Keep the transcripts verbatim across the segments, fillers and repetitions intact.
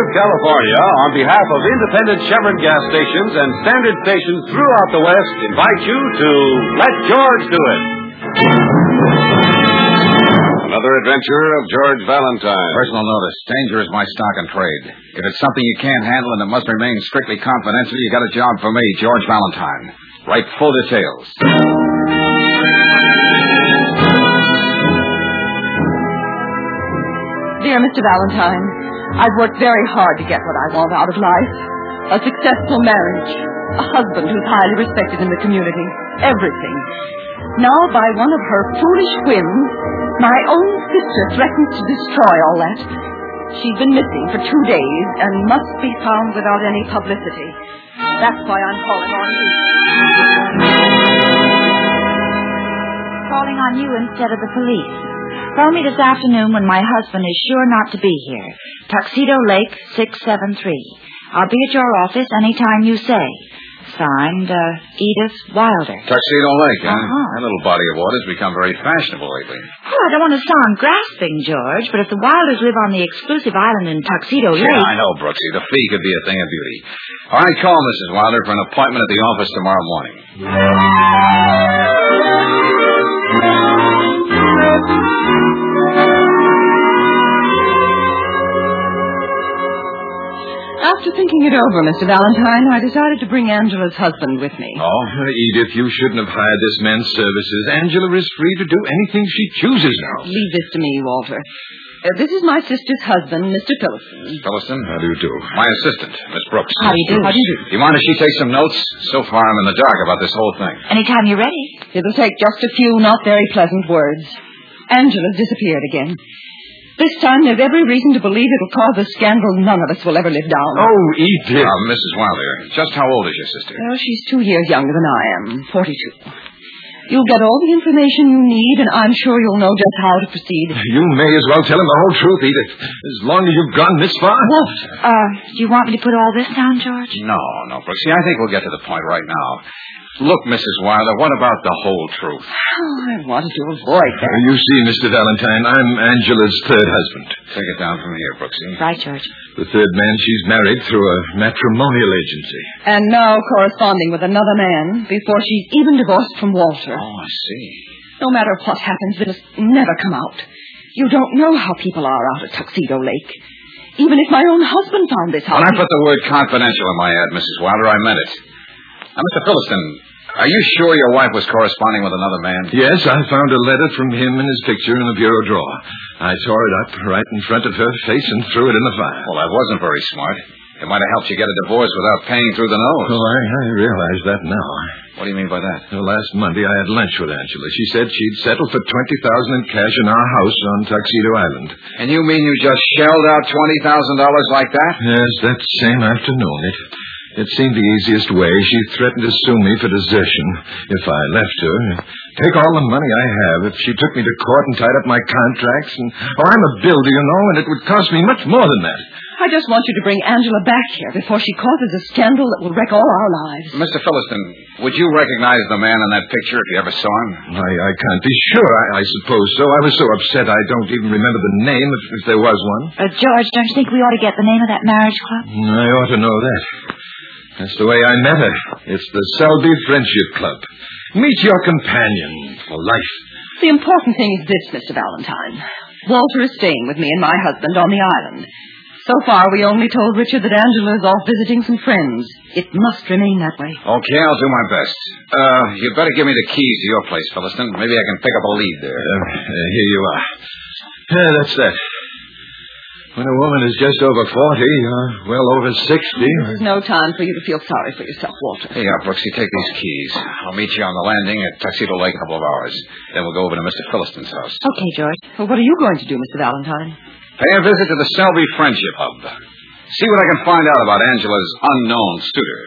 California, on behalf of independent Chevron gas stations and standard stations throughout the West, invite you to Let George Do It. Another adventure of George Valentine. Personal notice. Danger is my stock and trade. If it's something you can't handle and it must remain strictly confidential, you got a job for me, George Valentine. Write full details. Dear Mister Valentine, I've worked very hard to get what I want out of life. A successful marriage. A husband who's highly respected in the community. Everything. Now, by one of her foolish whims, my own sister threatens to destroy all that. She's been missing for two days and must be found without any publicity. That's why I'm calling on you. Calling on you instead of the police. Phone me this afternoon when my husband is sure not to be here. Tuxedo Lake, six seven three. I'll be at your office any time you say. Signed, uh, Edith Wilder. Tuxedo Lake, huh? Uh-huh. That little body of water's become very fashionable lately. Oh, I don't want to sound grasping, George, but if the Wilders live on the exclusive island in Tuxedo Lake... Yeah, I know, Brooksy. The fee could be a thing of beauty. All right, call Missus Wilder for an appointment at the office tomorrow morning. After thinking it over, Mister Valentine, I decided to bring Angela's husband with me. Oh, Edith, you shouldn't have hired this man's services. Angela is free to do anything she chooses now. Leave this to me, Walter. Uh, this is my sister's husband, Mister Phillipson. Phillipson? How do you do? My assistant, Miss Brooks. How do you do? How do you do? Do you mind if she takes some notes? So far, I'm in the dark about this whole thing. Anytime you're ready. It'll take just a few not very pleasant words. Angela's disappeared again. This time, there's every reason to believe it'll cause a scandal none of us will ever live down. Oh, Edith. Uh, Missus Wilder, just how old is your sister? Well, she's two years younger than I am, forty-two. You'll get all the information you need, and I'm sure you'll know just how to proceed. You may as well tell him the whole truth, Edith. As long as you've gone this far. What? Uh, do you want me to put all this down, George? No, no, Brooksy. I think we'll get to the point right now. Look, Missus Wilder, what about the whole truth? Oh, I wanted to avoid that. You see, Mister Valentine, I'm Angela's third husband. Take it down from here, Brooksy. Right, George. The third man she's married through a matrimonial agency. And now corresponding with another man before she's even divorced from Walter. Oh, I see. No matter what happens, it must never come out. You don't know how people are out at Tuxedo Lake. Even if my own husband found this out. When I put the word confidential in my ad, Missus Wilder, I meant it. Now, Mister Phillipson, are you sure your wife was corresponding with another man? Yes, I found a letter from him and his picture in the bureau drawer. I tore it up right in front of her face and threw it in the fire. Well, that wasn't very smart. It might have helped you get a divorce without paying through the nose. Oh, I, I realize that now. What do you mean by that? Well, last Monday I had lunch with Angela. She said she'd settle for twenty thousand dollars in cash in our house on Tuxedo Island. And you mean you just shelled out twenty thousand dollars like that? Yes, that same afternoon. It... It seemed the easiest way. She threatened to sue me for desertion if I left her. Take all the money I have if she took me to court and tied up my contracts. And oh, I'm a builder, you know, and it would cost me much more than that. I just want you to bring Angela back here before she causes a scandal that will wreck all our lives. Mister Phillipson, would you recognize the man in that picture if you ever saw him? I, I can't be sure. I, I suppose so. I was so upset I don't even remember the name if, if there was one. Uh, George, don't you think we ought to get the name of that marriage club? I ought to know that. That's the way I met her. It's the Selby Friendship Club. Meet your companion for life. The important thing is this, Mister Valentine. Walter is staying with me and my husband on the island. So far, we only told Richard that Angela is off visiting some friends. It must remain that way. Okay, I'll do my best. Uh, you'd better give me the keys to your place, Phillipson. Maybe I can pick up a lead there. Uh, uh, here you are. Yeah, that's that. When a woman is just over forty, or well over sixty... There's no time for you to feel sorry for yourself, Walter. Here you are, Brooksy. Take these keys. I'll meet you on the landing at Tuxedo Lake in a couple of hours. Then we'll go over to Mister Philliston's house. Okay, George. Well, what are you going to do, Mister Valentine? Pay a visit to the Selby Friendship Hub. See what I can find out about Angela's unknown suitor.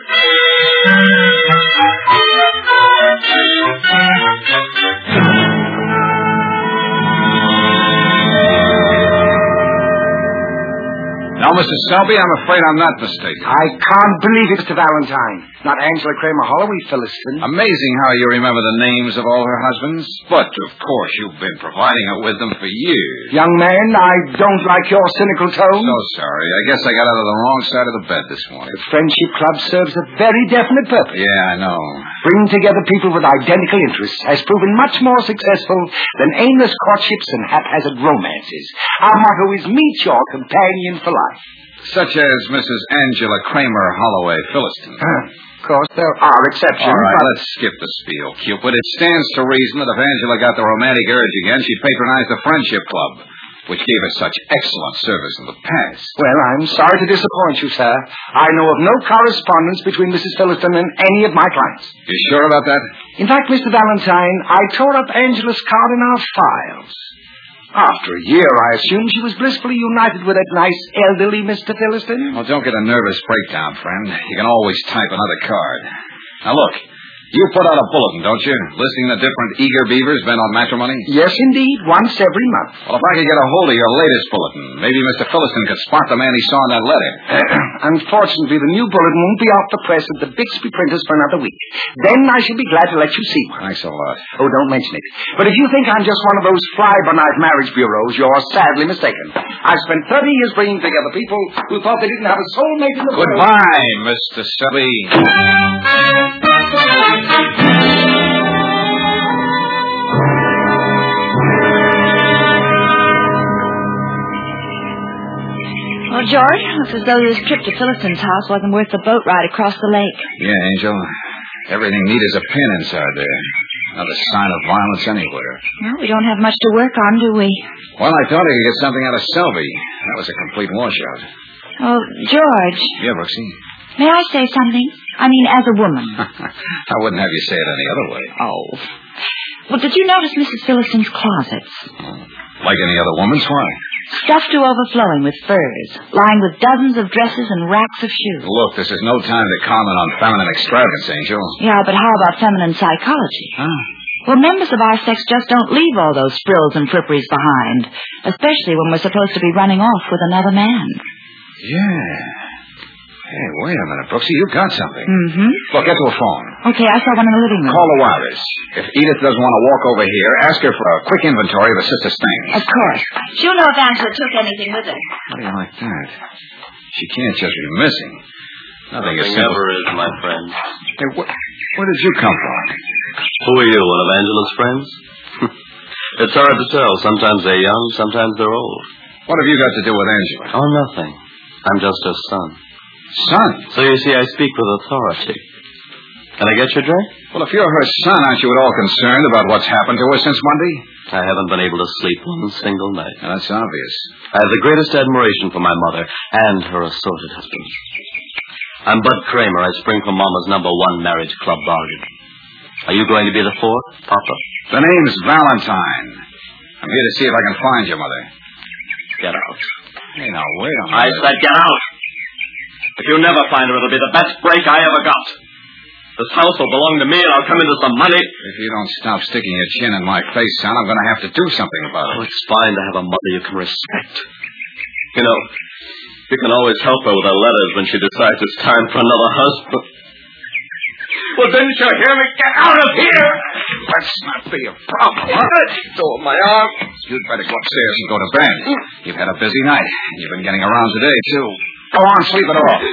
Now Well, Mister Selby, I'm afraid I'm not mistaken. I can't believe it, Mister Valentine. Not Angela Kramer Holloway, Philistine. Amazing how you remember the names of all her husbands. But, of course, you've been providing her with them for years. Young man, I don't like your cynical tone. So sorry. I guess I got out of the wrong side of the bed this morning. The Friendship Club serves a very definite purpose. Yeah, I know. Bringing together people with identical interests has proven much more successful than aimless courtships and haphazard romances. Our motto is meet your companion for life. Such as Missus Angela Kramer Holloway Philistine. Of course, there are exceptions. All right, but... let's skip the spiel, Cupid. It stands to reason that if Angela got the romantic urge again, she'd patronize the Friendship Club, which gave us such excellent service in the past. Well, I'm sorry to disappoint you, sir. I know of no correspondence between Missus Philistine and any of my clients. You sure about that? In fact, Mister Valentine, I tore up Angela's card in our files. After a year, I assume she was blissfully united with that nice elderly Mister Philistine. Well, don't get a nervous breakdown, friend. You can always type another card. Now, look. You put out a bulletin, don't you? Listing the different eager beavers bent on matrimony? Yes, indeed. Once every month. Well, if I could get a hold of your latest bulletin, maybe Mister Philistine could spot the man he saw in that letter. Unfortunately, the new bulletin won't be off the press at the Bixby printers for another week. Then I shall be glad to let you see one. Thanks a lot. Oh, don't mention it. But if you think I'm just one of those fly-by-night marriage bureaus, you're sadly mistaken. I've spent thirty years bringing together people who thought they didn't have a soulmate in the world. Goodbye, Mister Selby. Well, George, looks as though this trip to Philistine's house wasn't worth the boat ride across the lake. Yeah, Angel. Everything neat as a pin inside there. Not a sign of violence anywhere. Well, we don't have much to work on, do we? Well, I thought I could get something out of Selby. That was a complete washout. Oh, George. Yeah, Brooksy? May I say something? I mean, as a woman. I wouldn't have you say it any other way. Oh. Well, did you notice Missus Philistine's closets? Oh. Like any other woman's? Why? Stuffed to overflowing with furs, lined with dozens of dresses and racks of shoes. Look, this is no time to comment on feminine extravagance, Angel. Yeah, but how about feminine psychology? Huh? Well, members of our sex just don't leave all those frills and fripperies behind, especially when we're supposed to be running off with another man. Yeah. Hey, wait a minute, Brooksy. You got something. Mm-hmm. Look, get to a phone. Okay, I saw one in the living room. Call the wireless. If Edith doesn't want to walk over here, ask her for a quick inventory of her sister's things. Of course. She'll know if Angela took anything with her. How do you like that? She can't just be missing. Nothing, Nothing is simple. ever is, my friend. Hey, wh- where did you come from? Who are you, one of Angela's friends? It's hard to tell. Sometimes they're young, sometimes they're old. What have you got to do with Angela? Oh, nothing. I'm just her son. Son? So you see, I speak with authority. Can I get your drink? Well, if you're her son, aren't you at all concerned about what's happened to her since Monday? I haven't been able to sleep one single night. Now, that's obvious. I have the greatest admiration for my mother and her assorted husband. I'm Bud Kramer. I spring from Mama's number one marriage club bargain. Are you going to be the fourth, Papa? The name's Valentine. I'm here to see if I can find your mother. Get out. Hey, now, wait a minute. I said get out. If you never find her, it'll be the best break I ever got. This house will belong to me, and I'll come into some money. If you don't stop sticking your chin in my face, son, I'm going to have to do something about it. Oh, it's fine to have a mother you can respect. You know, you can always help her with her letters when she decides it's time for another husband. Well, didn't you hear me? Get out of here! Let's not be a problem, huh? Let go of my arm. You'd better go upstairs and go to bed. You've had a busy night. You've been getting around today, too. Go on, sleep it off.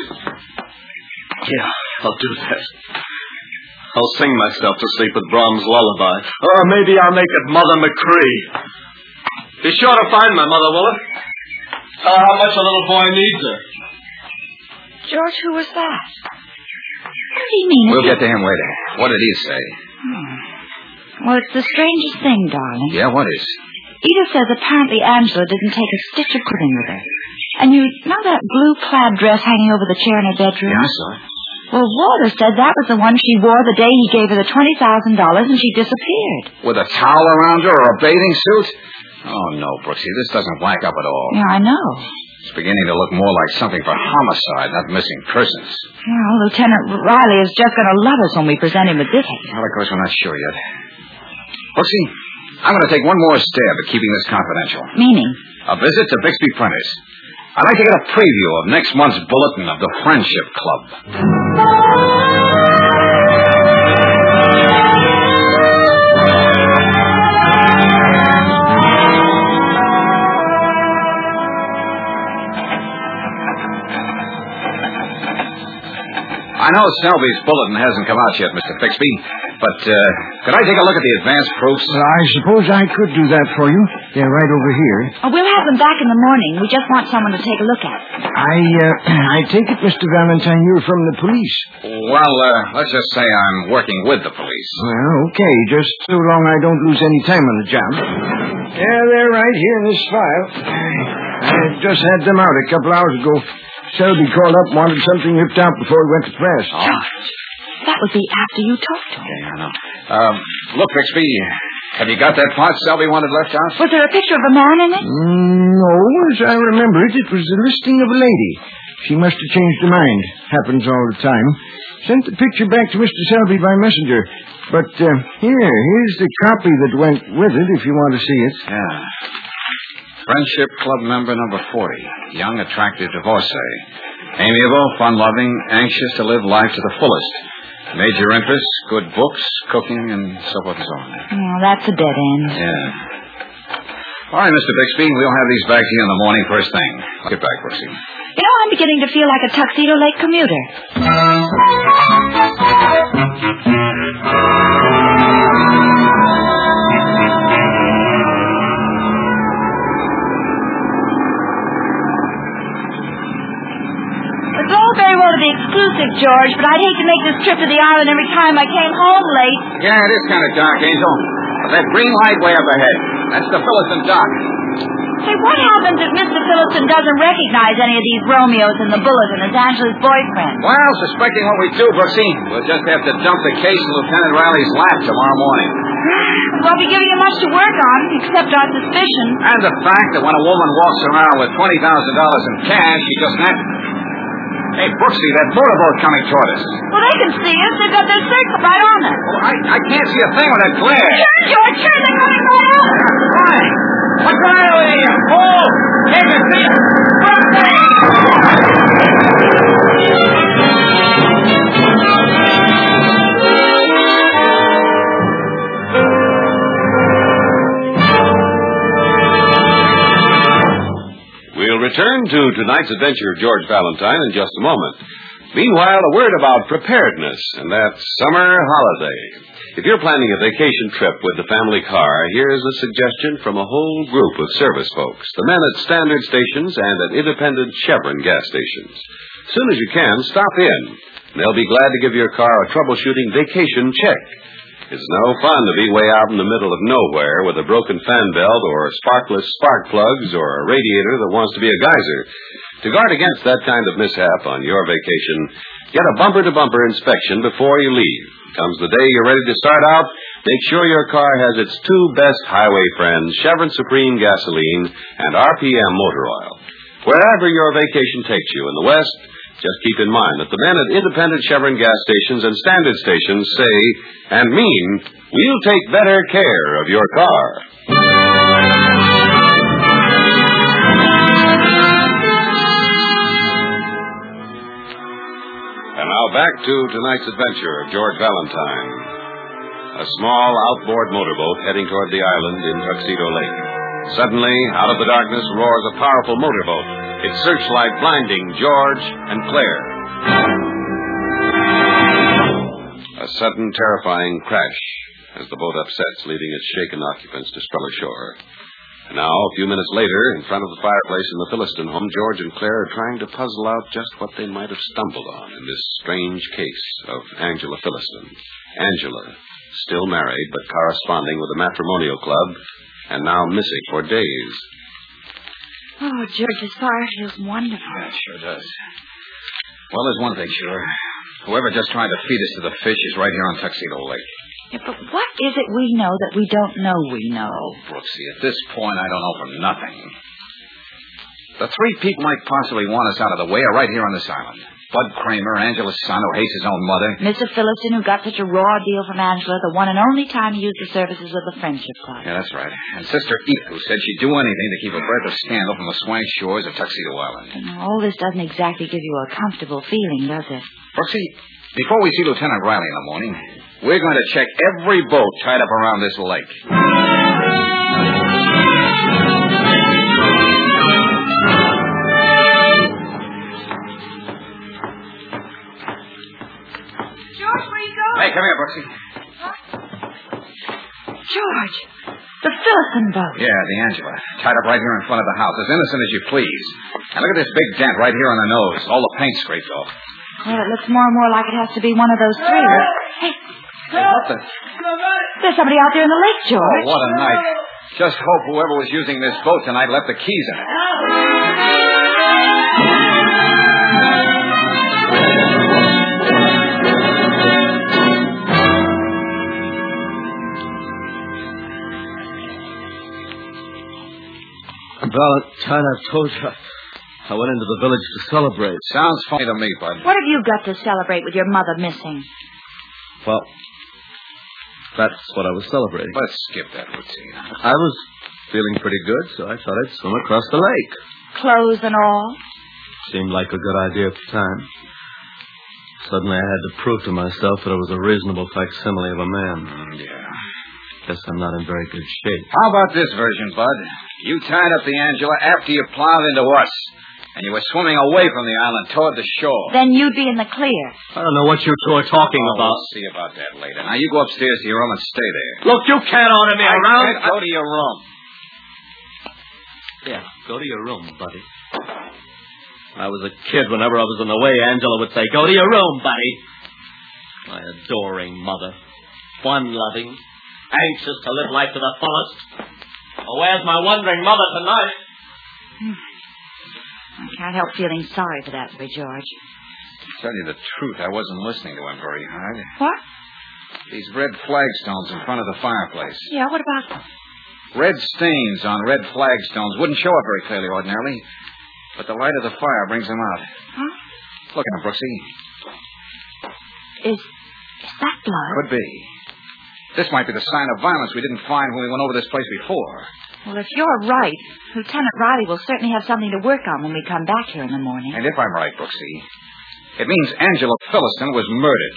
Yeah, I'll do that. I'll sing myself to sleep with Brahms' lullaby. Or maybe I'll make it Mother McCree. Be sure to find my mother, Willard. Tell her how much a little boy needs her. George, who was that? What did he mean? We'll Is get to him later. What did he say? Hmm. Well, it's the strangest thing, darling. Yeah, what is? Edith says apparently Angela didn't take a stitch of clothing with her. And you know that blue plaid dress hanging over the chair in her bedroom? Yeah, I saw it. Well, Walter said that was the one she wore the day he gave her the twenty thousand dollars and she disappeared. With a towel around her or a bathing suit? Oh, no, Brooksy, this doesn't whack up at all. Yeah, I know. It's beginning to look more like something for homicide, not missing persons. Well, Lieutenant Riley is just going to love us when we present him with this case. Well, of course, we're not sure yet. Brooksy, I'm going to take one more stab at keeping this confidential. Meaning? A visit to Bixby Printers. I'd like to get a preview of next month's bulletin of the Friendship Club. I know Selby's bulletin hasn't come out yet, Mister Bixby, but uh, could I take a look at the advance proofs? Well, I suppose I could do that for you. They're right over here. Oh, we'll have them back in the morning. We just want someone to take a look at. I, uh, I take it, Mister Valentine, you're from the police. Well, uh, let's just say I'm working with the police. Well, okay, just so long I don't lose any time on the job. Yeah, they're right here in this file. I just had them out a couple hours ago. Selby called up and wanted something ripped out before he went to press. Oh. George, that would be after you talked to him. Yeah, I know. Um, look, Bixby, have you got that part Selby wanted left out? Was there a picture of a man in it? Mm, no, as I remember it, it was the listing of a lady. She must have changed her mind. Happens all the time. Sent the picture back to Mister Selby by messenger. But uh, here, here's the copy that went with it, if you want to see it. Yeah. Friendship Club member number forty. Young, attractive divorcee. Amiable, fun-loving, anxious to live life to the fullest. Major interests, good books, cooking, and so forth and so on. Oh, that's a dead end. Yeah. All right, Mister Bixby, we'll have these back to you in the morning first thing. I'll get back, Brooksy. You know, I'm beginning to feel like a Tuxedo Lake commuter. It's all very well to be exclusive, George, but I'd hate to make this trip to the island every time I came home late. Yeah, it is kind of dark, Angel. But that green light way up ahead, that's the Phillipson dock. Say, what happens if Mister Phillipson doesn't recognize any of these Romeos in the bulletin as Angela's boyfriend? Well, suspecting what we do, Brooksy, we'll just have to dump the case in Lieutenant Riley's lap tomorrow morning. We won't be giving him much to work on, except our suspicion. And the fact that when a woman walks around with twenty thousand dollars in cash, she doesn't have... Hey, Brooksy, that motorboat coming toward us. Well, they can see us. They've got their circle right on us. Well, I, I can't see a thing with that glare. Turn, George, turn. They're coming right out. Why? What's the matter with you? Oh, they can see us. Brooksy! We'll return to tonight's adventure of George Valentine in just a moment. Meanwhile, a word about preparedness and that summer holiday. If you're planning a vacation trip with the family car, here's a suggestion from a whole group of service folks, the men at standard stations and at independent Chevron gas stations. As soon as you can, stop in. They'll be glad to give your car a troubleshooting vacation check. It's no fun to be way out in the middle of nowhere with a broken fan belt or sparkless spark plugs or a radiator that wants to be a geyser. To guard against that kind of mishap on your vacation, get a bumper-to-bumper inspection before you leave. Comes the day you're ready to start out, make sure your car has its two best highway friends, Chevron Supreme Gasoline and R P M Motor Oil. Wherever your vacation takes you in the West, just keep in mind that the men at independent Chevron gas stations and standard stations say and mean, we'll take better care of your car. And now back to tonight's adventure of George Valentine. A small outboard motorboat heading toward the island in Tuxedo Lake. Suddenly, out of the darkness roars a powerful motorboat, its searchlight blinding George and Claire. A sudden, terrifying crash as the boat upsets, leaving its shaken occupants to spell ashore. Now, a few minutes later, in front of the fireplace in the Philliston home, George and Claire are trying to puzzle out just what they might have stumbled on in this strange case of Angela Philliston. Angela, still married but corresponding with the matrimonial club, and now missing for days. Oh, George, this fire feels wonderful. Yeah, it sure does. Well, there's one thing sure. Whoever just tried to feed us to the fish is right here on Tuxedo Lake. Yeah, but what is it we know that we don't know we know? Oh, Brooksy, at this point, I don't know for nothing. The three people might possibly want us out of the way are right here on this island. Bud Kramer, Angela's son, who hates his own mother. Mister Philliston, who got such a raw deal from Angela the one and only time he used the services of the Friendship Club. Yeah, that's right. And Sister Edith, who said she'd do anything to keep a breath of scandal from the swank shores of Tuxedo Island. And all this doesn't exactly give you a comfortable feeling, does it? Brooksy, before we see Lieutenant Riley in the morning, we're going to check every boat tied up around this lake. Hey, come here, Brooksy. Huh? George, the Philliston boat. Yeah, the Angela. Tied up right here in front of the house. As innocent as you please. And look at this big dent right here on the nose. All the paint scraped off. Well, it looks more and more like it has to be one of those three. Hey, Hey, what the... there's somebody out there in the lake, George. Oh, what a night. Just hope whoever was using this boat tonight left the keys in it. Valentine, I told you, I went into the village to celebrate. Sounds funny to me, Bud. What have you got to celebrate with your mother missing? Well, that's what I was celebrating. Let's skip that routine. I was feeling pretty good, so I thought I'd swim across the lake. Clothes and all? Seemed like a good idea at the time. Suddenly I had to prove to myself that I was a reasonable facsimile of a man. Mm, yeah. Guess I'm not in very good shape. How about this version, Bud? You tied up the Angela after you plowed into us, and you were swimming away from the island toward the shore. Then you'd be in the clear. I don't know what you two are talking oh, about. We'll see about that later. Now, you go upstairs to your room and stay there. Look, you can't order me I around. Can't go to your room. Yeah, go to your room, buddy. When I was a kid, whenever I was in the way, Angela would say, go to your room, buddy. My adoring mother. Fun-loving. Anxious to live life to the fullest. Oh, where's my wondering mother tonight? I can't help feeling sorry for that boy, George. To tell you the truth, I wasn't listening to him very hard. What? These red flagstones in front of the fireplace. Yeah, what about them? Red stains on red flagstones wouldn't show up very clearly ordinarily, but the light of the fire brings them out. Huh? Look at them, Brooksy. Is, is that blood? Could be. This might be the sign of violence we didn't find when we went over this place before. Well, if you're right, Lieutenant Riley will certainly have something to work on when we come back here in the morning. And if I'm right, Brooksy, it means Angela Philliston was murdered.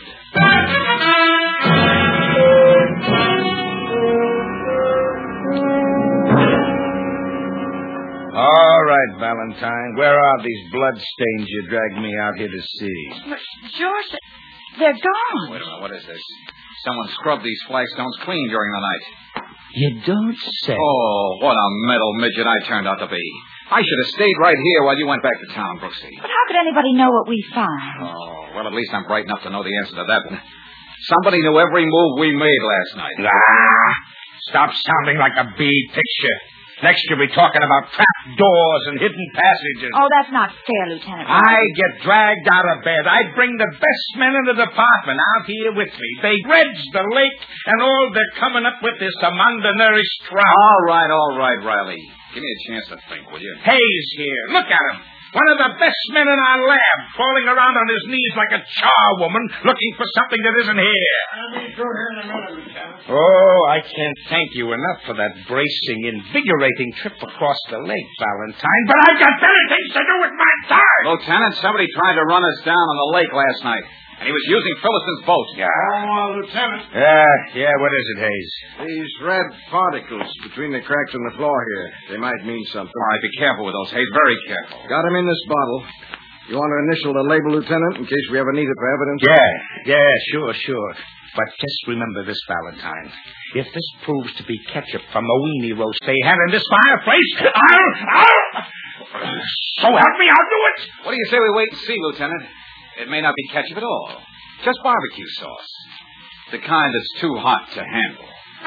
All right, Valentine. Where are these blood stains you dragged me out here to see? But, George, they're gone. Wait a minute, what is this? Someone scrubbed these flagstones clean during the night. You don't say. Oh, what a metal midget I turned out to be. I should have stayed right here while you went back to town, Brooksy. But how could anybody know what we found? Oh, well, at least I'm bright enough to know the answer to that one. Somebody knew every move we made last night. Ah! Stop sounding like a bee picture. Next you'll be talking about trap doors and hidden passages. Oh, that's not fair, Lieutenant Riley. I get dragged out of bed. I bring the best men in the department out here with me. They dredge the lake, and all they're coming up with is some undernourished trout. All right, all right, Riley. Give me a chance to think, will you? Hayes here. Look at him. One of the best men in our lab, crawling around on his knees like a charwoman, looking for something that isn't here. I'll be through here in a minute, Lieutenant. Oh, I can't thank you enough for that bracing, invigorating trip across the lake, Valentine, but I've got better things to do with my time. Lieutenant, somebody tried to run us down on the lake last night, and he was using Philliston's boat. Yeah. Oh, Lieutenant. Yeah, yeah, what is it, Hayes? These red particles between the cracks in the floor here. They might mean something. All right, be careful with those, Hayes. Very careful. Got them in this bottle. You want to initial the label, Lieutenant, in case we ever need it for evidence? Yeah, yeah, sure, sure. But just remember this, Valentine. If this proves to be ketchup from the weenie roast they had in this fireplace, I'll, I'll... So help me, I'll do it. What do you say we wait and see, Lieutenant? It may not be ketchup at all. Just barbecue sauce. The kind that's too hot to handle.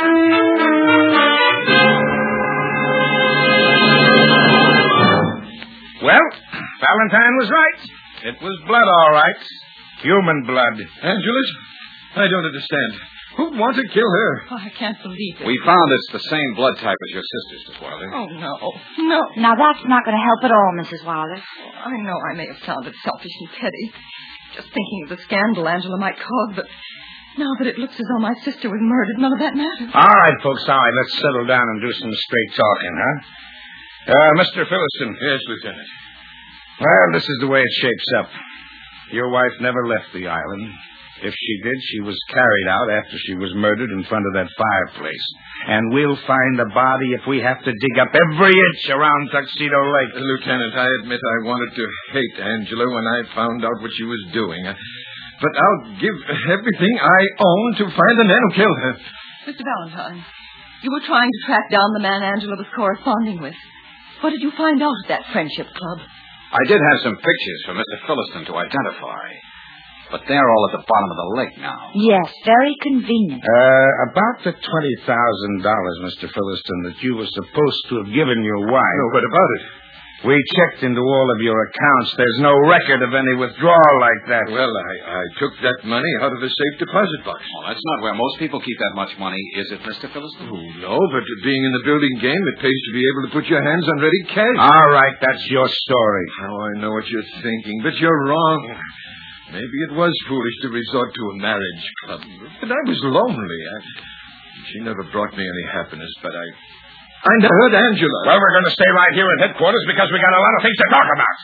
Well, Valentine was right. It was blood, all right. Human blood. Angela's? I don't understand. Who'd want to kill her? Oh, I can't believe it. We found it's the same blood type as your sister's, Miss Wilder. Oh, no. No. Now, that's not going to help at all, Missus Wilder. Oh, I know I may have sounded selfish and petty. Just thinking of the scandal Angela might cause, but now that it looks as though my sister was murdered, none of that matters. All right, folks, all right. Let's settle down and do some straight talking, huh? Uh, Mister Philliston. Yes, Lieutenant. Well, this is the way it shapes up. Your wife never left the island. If she did, she was carried out after she was murdered in front of that fireplace. And we'll find the body if we have to dig up every inch around Tuxedo Lake. Uh, Lieutenant, I admit I wanted to hate Angela when I found out what she was doing. Uh, but I'll give everything I own to find the man who killed her. Mister Valentine, you were trying to track down the man Angela was corresponding with. What did you find out at that friendship club? I did have some pictures for Mister Philliston to identify. But they're all at the bottom of the lake now. Yes, very convenient. Uh, about the twenty thousand dollars, Mister Philliston, that you were supposed to have given your wife. No, what about it? We checked into all of your accounts. There's no record of any withdrawal like that. Well, I, I took that money out of a safe deposit box. Well, that's not where most people keep that much money, is it, Mister Philliston? Oh, no, but being in the building game, it pays to be able to put your hands on ready cash. All right, that's your story. Now I know what you're thinking, but you're wrong. Maybe it was foolish to resort to a marriage club, but I was lonely. I, she never brought me any happiness, but I... I never heard Angela. Well, we're going to stay right here at headquarters because we got a lot of things to talk about.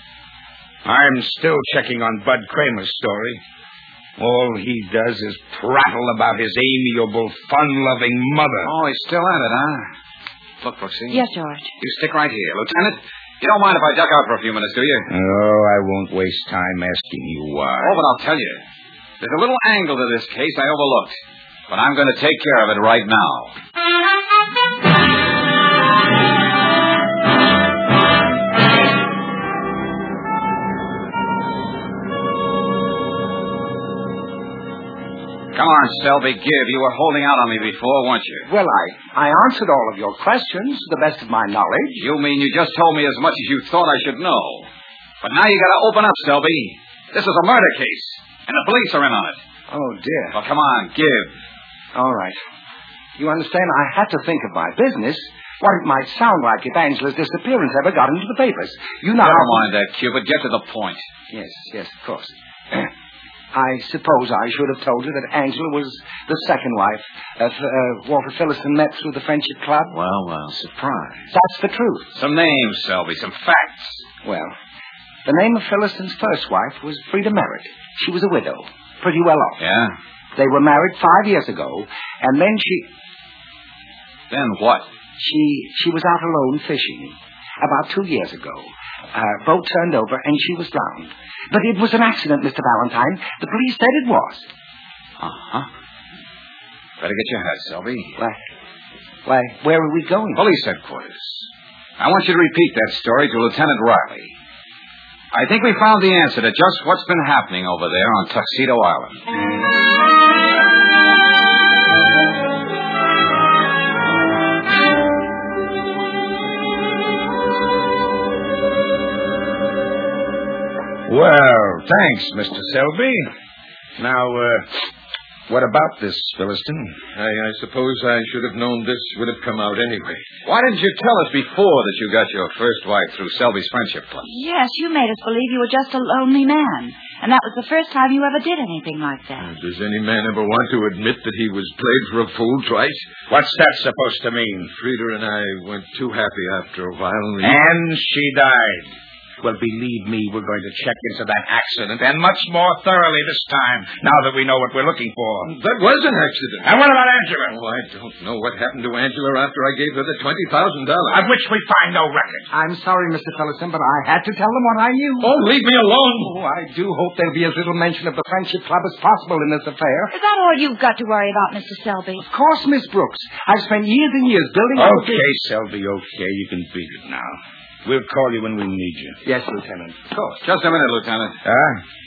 I'm still checking on Bud Kramer's story. All he does is prattle about his amiable, fun-loving mother. Oh, he's still at it, huh? Look, Brooksy. Yes, George. You stick right here. Lieutenant, you don't mind if I duck out for a few minutes, do you? Oh, I won't waste time asking you why. Oh, but I'll tell you. There's a little angle to this case I overlooked. But I'm going to take care of it right now. Come on, Selby, give. You were holding out on me before, weren't you? Well, I, I answered all of your questions to the best of my knowledge. You mean you just told me as much as you thought I should know. But now you got to open up, Selby. This is a murder case, and the police are in on it. Oh, dear. Well, come on, give. All right. You understand, I had to think of my business, what it might sound like if Angela's disappearance ever got into the papers. You know... Never mind that, Cupid. Get to the point. Yes, yes, of course. I suppose I should have told you that Angela was the second wife of uh, Walter Philliston met through the Friendship Club. Well, well, surprise. That's the truth. Some names, Selby, some facts. Well, the name of Philliston's first wife was Frida Merritt. She was a widow, pretty well off. Yeah? They were married five years ago, and then she... Then what? She she was out alone fishing about two years ago. Her boat turned over, and she was drowned. But it was an accident, Mister Valentine. The police said it was. Uh-huh. Better get your hat, Selby. Why, why, where are we going? Police headquarters. I want you to repeat that story to Lieutenant Riley. I think we found the answer to just what's been happening over there on Tuxedo Island. Well, thanks, Mister Selby. Now, uh, what about this, Philliston? I, I suppose I should have known this would have come out anyway. Why didn't you tell us before that you got your first wife through Selby's Friendship Club? Yes, you made us believe you were just a lonely man. And that was the first time you ever did anything like that. Does any man ever want to admit that he was played for a fool twice? What's that supposed to mean? Frida and I weren't too happy after a while. And, we... and she died. Well, believe me, we're going to check into that accident, and much more thoroughly this time, now that we know what we're looking for. That was an accident. And what about Angela? Oh, I don't know what happened to Angela after I gave her the twenty thousand dollars. Of which we find no record. I'm sorry, Mister Philliston, but I had to tell them what I knew. Oh, leave me alone. Oh, I do hope there'll be as little mention of the Friendship Club as possible in this affair. Is that all you've got to worry about, Mister Selby? Of course, Miss Brooks. I've spent years and years building up... Okay, Selby, okay. You can beat it now. We'll call you when we need you. Yes, Lieutenant. Of course. Just a minute, Lieutenant. Ah?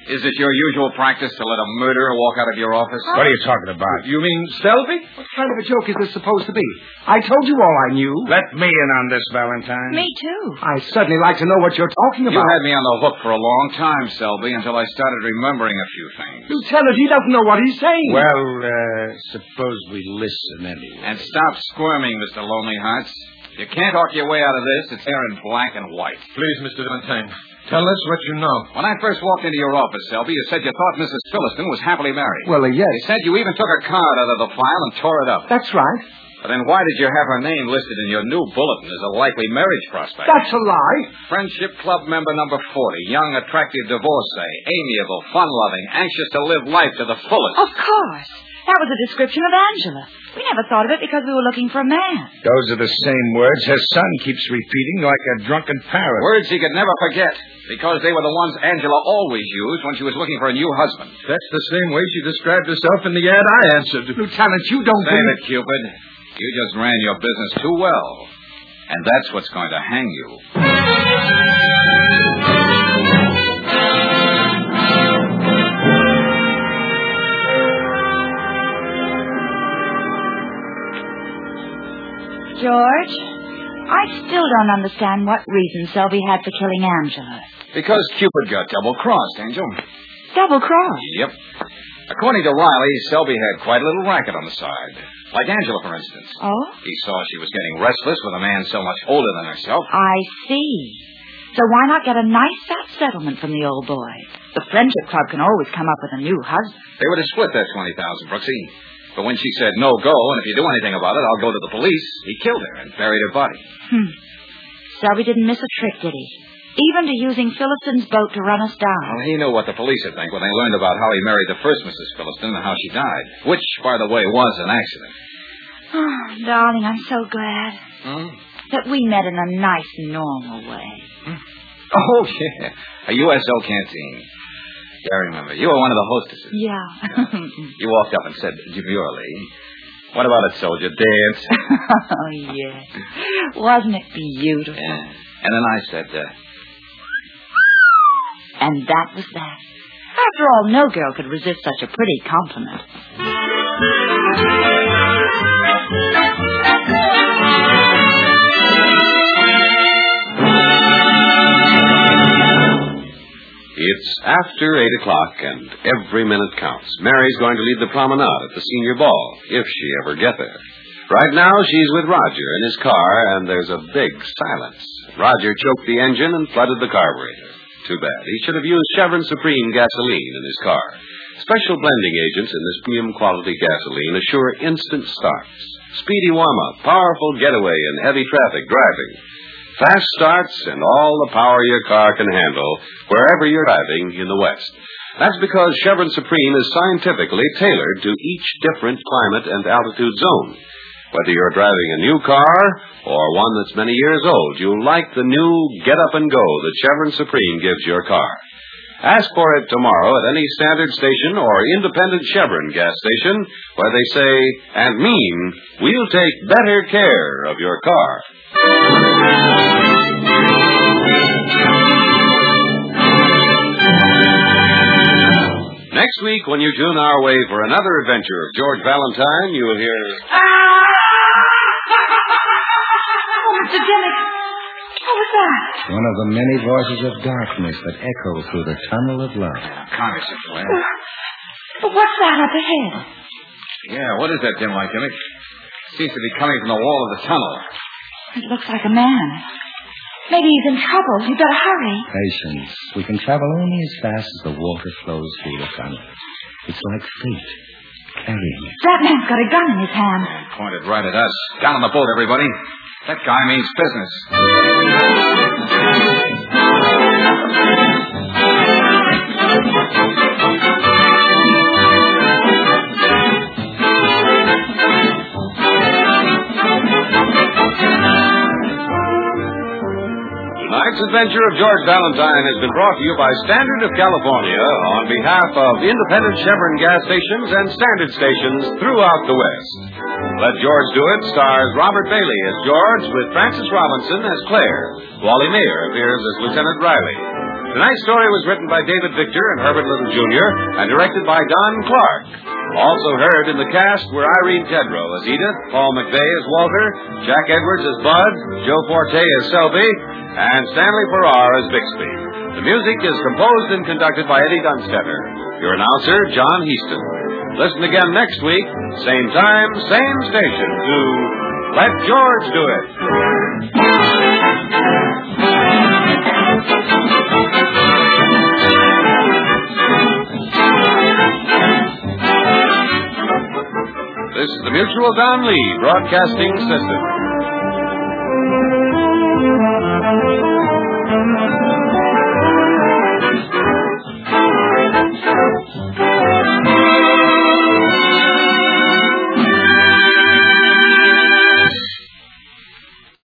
Is it your usual practice to let a murderer walk out of your office? What are you talking about? You mean Selby? What kind of a joke is this supposed to be? I told you all I knew. Let me in on this, Valentine. Me too. I certainly like to know what you're talking You about. had me on the hook for a long time, Selby, until I started remembering a few things. Lieutenant, he doesn't know what he's saying. Well, uh, suppose we listen anyway. And stop squirming, Mister Lonely Hearts. You can't talk your way out of this. It's there in black and white. Please, Mister Valentine, tell us what you know. When I first walked into your office, Selby, you said you thought Missus Philliston was happily married. Well, uh, yes. You said you even took her card out of the file and tore it up. That's right. But then why did you have her name listed in your new bulletin as a likely marriage prospect? That's a lie. Friendship Club member number forty, young, attractive divorcee, amiable, fun-loving, anxious to live life to the fullest. Of course. That was a description of Angela. We never thought of it because we were looking for a man. Those are the same words her son keeps repeating like a drunken parrot. Words he could never forget, because they were the ones Angela always used when she was looking for a new husband. That's the same way she described herself in the ad I answered. Lieutenant, you don't Save believe... it, Cupid. You just ran your business too well. And that's what's going to hang you. George, I still don't understand what reason Selby had for killing Angela. Because Cupid got double-crossed, Angel. Double-crossed? Yep. According to Riley, Selby had quite a little racket on the side. Like Angela, for instance. Oh? He saw she was getting restless with a man so much older than herself. I see. So why not get a nice fat settlement from the old boy? The Friendship Club can always come up with a new husband. They would have split that twenty thousand dollars, Brooksy. But when she said, no, go, and if you do anything about it, I'll go to the police, he killed her and buried her body. Hmm. Selby didn't miss a trick, did he? Even to using Philliston's boat to run us down. Well, he knew what the police would think when they learned about how he married the first Missus Philliston and how she died. Which, by the way, was an accident. Oh, darling, I'm so glad. Hmm? That we met in a nice, normal way. Hmm? Oh, yeah. A U S L canteen. Yeah, I remember. You were one of the hostesses. Yeah. You walked up and said demurely, what about it, soldier? Dance. Oh, yes. Wasn't it beautiful? Yeah. And then I said, uh... And that was that. After all, no girl could resist such a pretty compliment. It's after eight o'clock, and every minute counts. Mary's going to lead the promenade at the senior ball, if she ever get there. Right now, she's with Roger in his car, and there's a big silence. Roger choked the engine and flooded the carburetor. Too bad. He should have used Chevron Supreme gasoline in his car. Special blending agents in this premium quality gasoline assure instant starts, speedy warm-up, powerful getaway in heavy traffic driving, fast starts, and all the power your car can handle wherever you're driving in the West. That's because Chevron Supreme is scientifically tailored to each different climate and altitude zone. Whether you're driving a new car or one that's many years old, you'll like the new get-up-and-go that Chevron Supreme gives your car. Ask for it tomorrow at any standard station or independent Chevron gas station where they say and mean, we'll take better care of your car. Next week, when you tune our way for another adventure of George Valentine, you'll hear... Oh, Mister Dimmick. What was that? One of the many voices of darkness that echo through the tunnel of love. Congress, Blair. But what's that up ahead? Yeah, what is that dim light, Dimmick? Seems to be coming from the wall of the tunnel. It looks like a man. Maybe he's in trouble. You better hurry. Patience. We can travel only as fast as the water flows through the tunnel. It's like fate carrying it. That man's got a gun in his hand. Pointed right at us. Down on the boat, everybody. That guy means business. Tonight's adventure of George Valentine has been brought to you by Standard of California on behalf of independent Chevron gas stations and Standard stations throughout the West. Let George Do It stars Robert Bailey as George with Frances Robinson as Claire. Wally Mayer appears as Lieutenant Riley. Tonight's story was written by David Victor and Herbert Little Junior and directed by Don Clark. Also heard in the cast were Irene Tedrow as Edith, Paul McVeigh as Walter, Jack Edwards as Bud, Joe Forte as Selby, and Stanley Farrar as Bixby. The music is composed and conducted by Eddie Dunstetter. Your announcer, John Heaston. Listen again next week, same time, same station, to Let George Do It. This is the Mutual Don Lee Broadcasting System.